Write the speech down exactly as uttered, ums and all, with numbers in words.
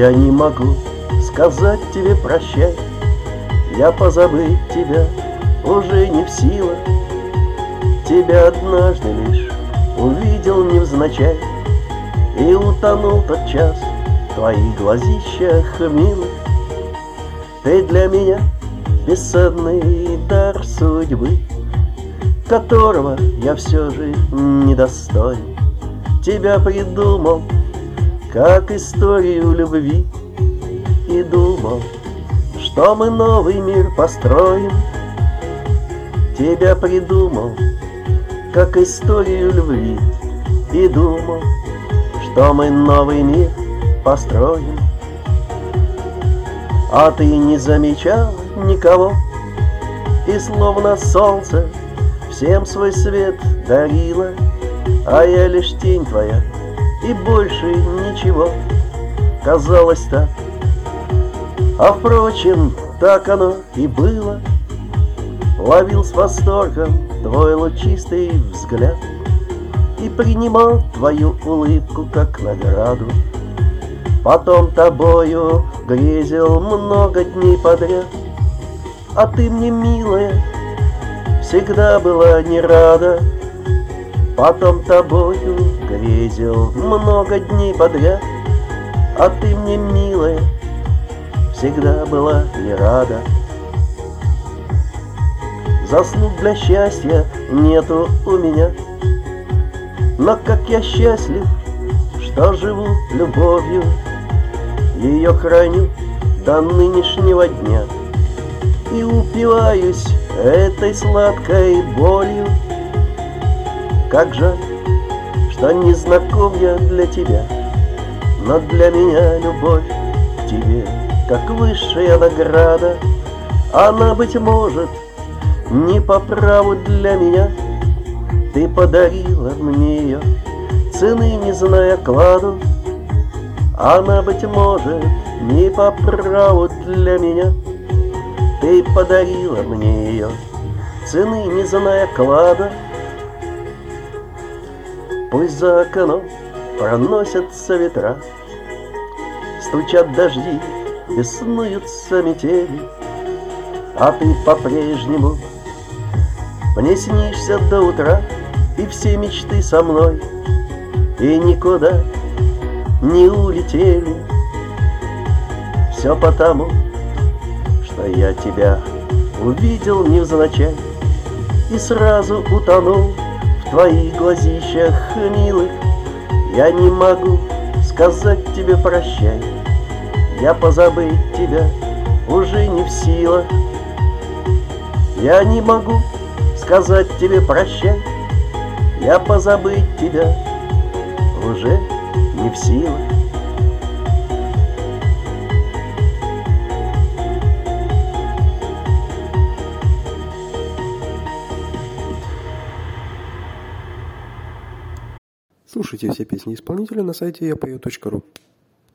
Я не могу сказать тебе прощай, я позабыть тебя уже не в силах. Тебя однажды лишь увидел невзначай, и утонул тот час в твоих глазищах милых. Ты для меня бесценный дар судьбы, которого я все же недостоин. Тебя придумал как историю любви и думал, что мы новый мир построим. Тебя придумал как историю любви и думал, что мы новый мир построим. А ты не замечал никого, и словно солнце всем свой свет дарила, а я лишь тень твоя и больше ничего. Казалось так, а впрочем, так оно и было. Ловил с восторгом твой лучистый взгляд и принимал твою улыбку как награду. Потом тобою грезил много дней подряд, а ты мне, милая, всегда была не рада. Потом тобою грезил много дней подряд, а ты мне, милая, всегда была не рада. Заслуг для счастья нету у меня, но как я счастлив, что живу любовью. Ее храню до нынешнего дня и упиваюсь этой сладкой болью. Как жаль, что не знаком я для тебя, но для меня любовь к тебе как высшая награда. Она, быть может, не по праву для меня. Ты подарила мне ее, цены не зная кладу. Она, быть может, не по праву для меня. Ты подарила мне ее, цены не зная клада. Пусть за окном проносятся ветра, стучат дожди, беснуются метели, а ты по-прежнему мне снишься до утра, и все мечты со мной и никуда не улетели. Все потому, что я тебя увидел невзначай и сразу утонул в твоих глазищах милых. Я не могу сказать тебе прощай, я позабыть тебя уже не в силах. Я не могу сказать тебе прощай, я позабыть тебя уже не в силах. Слушайте все песни исполнителя на сайте я пою точка ру.